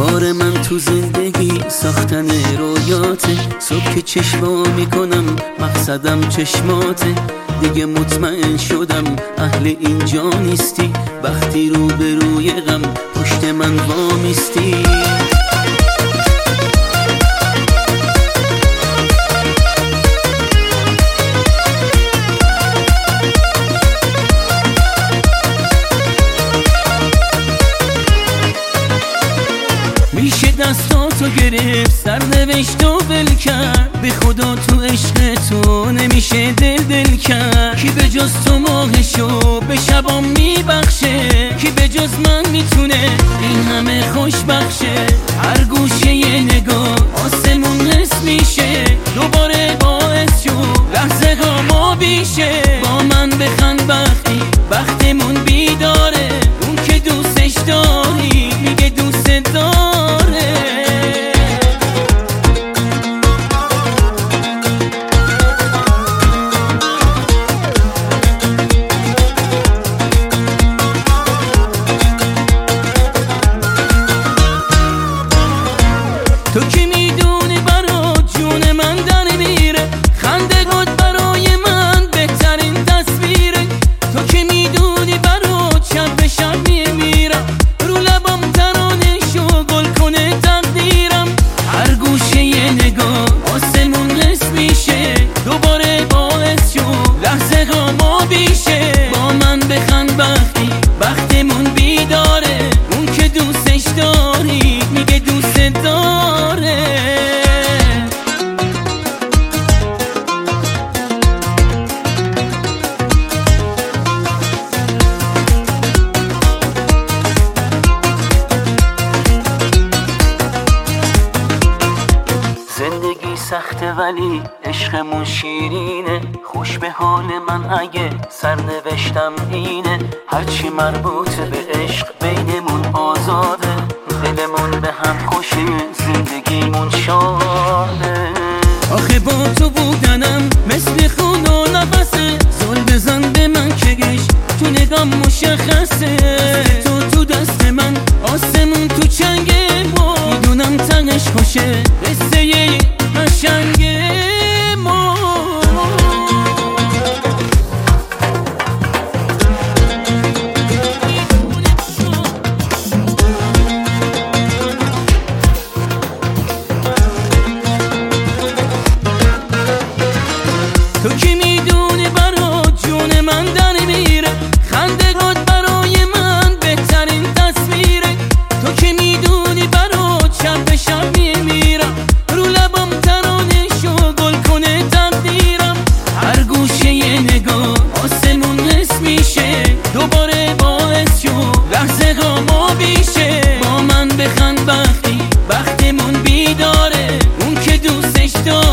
کار من تو زندگی ساختن رویاته. صبح که چشما میکنم مقصدم چشماته. دیگه مطمئن شدم اهل اینجا نیستی. وقتی رو به روی غم پشت من وامیستی. میشه دستاتو گرفت سرنوشت و ول کرد. به خدا تو عشق تو نمیشه دل کرد. کی به جز تو ماهشو به شبام میبخشه؟ کی به جز من میتونه این همه خوش بخشه؟ هر گوشه یه نگاه آسمون نصف میشه. دوباره باعث شو لحظه ها ما بیشه. با من بخند وقتمون بیداره. اون که دوستش داری میگه دوست داره. تو که میدونی برات جون من در میره. خندگات برای من بهترین تصویره. تو که میدونی برات شب به شب میمیرم. رو لبام ترانه‌شو گل کنه تقدیرم. هر گوشه یه نگاه آسمون نصف میشه. دوباره باعث شو لحظه ها ما بیشه. با من بخند وقتمون بیداره. اون که دوستش داری میگه دوست داره. زندگی سخته ولی عشقمون شیرینه. خوش به حال من اگه سرنوشتم اینه. هرچی مربوط به عشق بینمون آزاده. دلمون به هم خوشه زندگیمون شاده. آخه با تو بودنم مثل خون و نفسه. زل بزن به من که گشت تو نگام مشخصه. تو دست من آسمون تو چنگه. ما میدونم تنش خوشه قصه قشنگه ما. تو که میدونی برات جون من در میره. خندگات برای من بهترین تصویره. تو که میدونی برات شب به شب میمیرم. رو لبام ترانه‌شو گل کنه تقدیرم. هر گوشه یه نگاه آسمون نصف میشه. دوباره باعث شو لحظه ها ما بیشه. با من بخند وقتمون بیداره. اون که دوستش داره